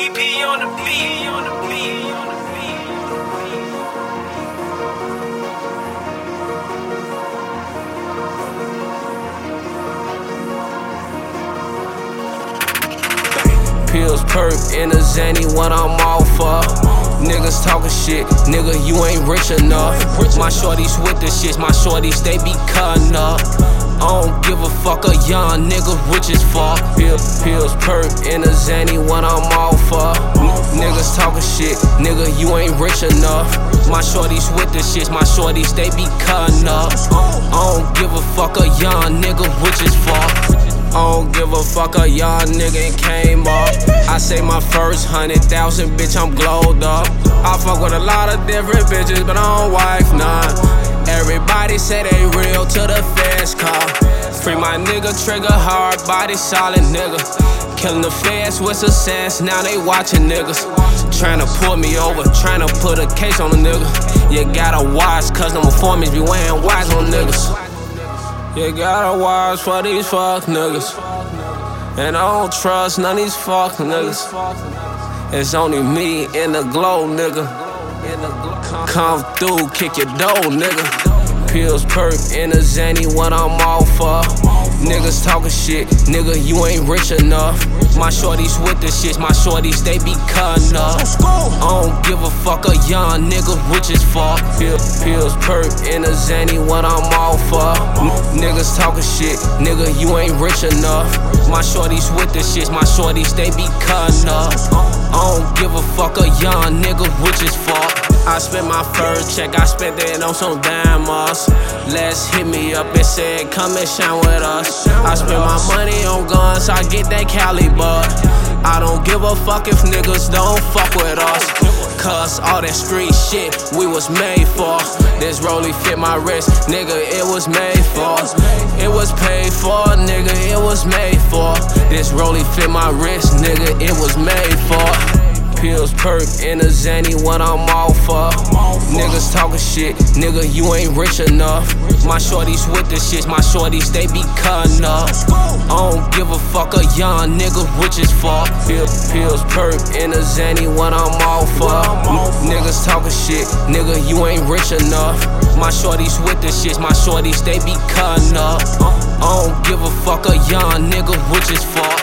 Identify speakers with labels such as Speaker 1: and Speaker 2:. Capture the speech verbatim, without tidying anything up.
Speaker 1: E P on the beat, on the beat, on the beat.
Speaker 2: Pills, perp, in a Zanny, what I'm all for. Niggas talking shit, nigga, you ain't rich enough. My shorties with the shits, my shorties, they be cutting up. I don't give a fuck, a young nigga rich as fuck. Pills, pills, perp, in a Zanny, what I'm all for. Niggas talking shit, nigga, you ain't rich enough. My shorties with the shits, my shorties, they be cutting up. I don't give a fuck, a young nigga rich as fuck. I don't give a fuck, a young nigga and came up. I say my first hundred thousand, bitch, I'm glowed up. I fuck with a lot of different bitches, but I don't wife none. Everybody say they real till the feds call. Free my nigga, trigger hard, body solid nigga. Killing the feds with success, now they watching niggas. Tryna pull me over, tryna put a case on a nigga. You gotta watch, cause them informants be wearing watch on niggas. You gotta watch for these fuck niggas. And I don't trust none of these fuck niggas. It's only me in the glow, nigga. Come through, kick your dough, nigga. Pills, perp, in a Zanny, what I'm all for. Niggas talking shit, nigga, you ain't rich enough. My shorties with the shits, my shorties, they be cutting up. I don't give a fuck, a young nigga rich as fuck. Pills, pills, perp, in a Zanny, what I'm all for. Niggas talking shit, nigga, you ain't rich enough. My shorties with the shits, my shorties, they be cutting up. I don't give a fuck, a young nigga rich as fuck. I spent my first check, I spent it on some diamonds. Les hit me up and said, come and shine with us. I spend my money on guns, I get that Cali bud. I don't give a fuck if niggas don't fuck with us. Cause all that street shit we was made for. This rollie fit my wrist, nigga, it was made for. It was paid for, nigga, it was made for. This rollie fit my wrist, nigga, it was made for. Pills, perp, in a Zanny, what I'm all for. Niggas talking shit, nigga, you ain't rich enough. My shorties with the shits, my shorties, they be cutting up. I don't give a fuck, a young nigga rich as fuck. Pills, pills, perp, in a Zanny, what I'm all for. Niggas talking shit, nigga, you ain't rich enough. My shorties with the shits, my shorties, they be cutting up. I don't give a fuck, a young nigga rich as fuck.